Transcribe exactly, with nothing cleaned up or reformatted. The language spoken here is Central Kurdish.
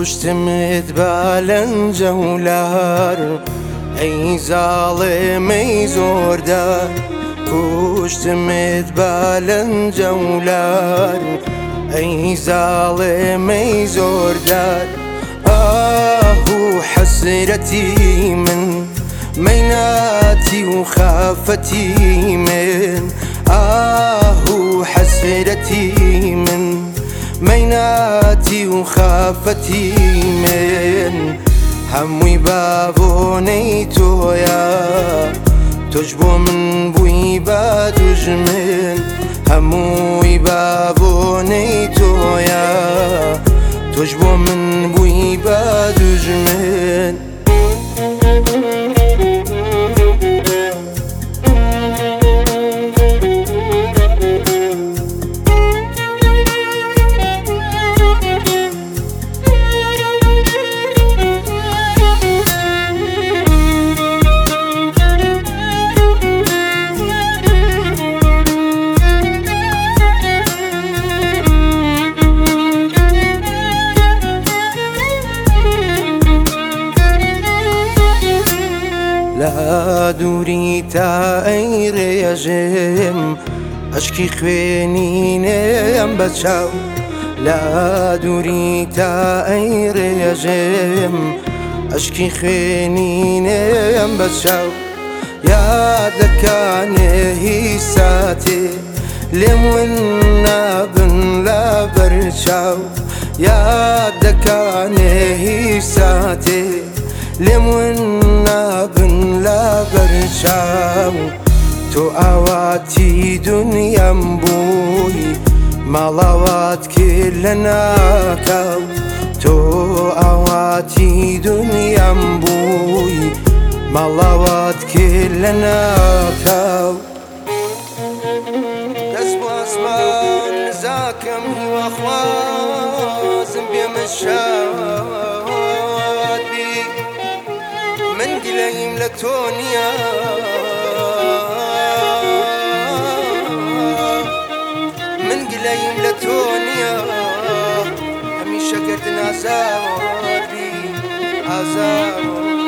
کوشتمت بالەنجە ولار ئەی زاڵێمەی زۆردار کوشتمت بالەنجە ولار ئەی زاڵێمەی زۆردار ئاه و حەسرەتی من مەیناتی و خافەتی من ئاه و حەسرەتی من مەیناتی و خافەتی من هەمووی بابۆنەی تۆیە تۆش بۆ من بووی بە دوژمن هەمووی بابۆنەی تۆیە تۆش بۆ من بووی بە دوژمن لا دووری تا ئەی ڕێژم ئەشکی خوێنینێم بە چاو لا دووری تا ئەی ڕێژم ئەشکی خوێنینێم بە چاو یادەکانێ هیچ ساتێ لێم ون نابن لە بەرچاو یادەکانێ هیچ ساتێ لێم ون نابن لە بەرچاو تۆ ئاواتی دونیام بووی ماڵاوات کرد لە ناکاو تۆ ئاواتی دونیام بووی ماڵاوات کرد لە ناکاو دەست بۆ ئاسمان نزاکەم هیواخوازم بێمە شاد بی من گلەیم لە تۆ نییە من گلەیم لە تۆ نییە هەمیشە گردن ئازار بی ئازار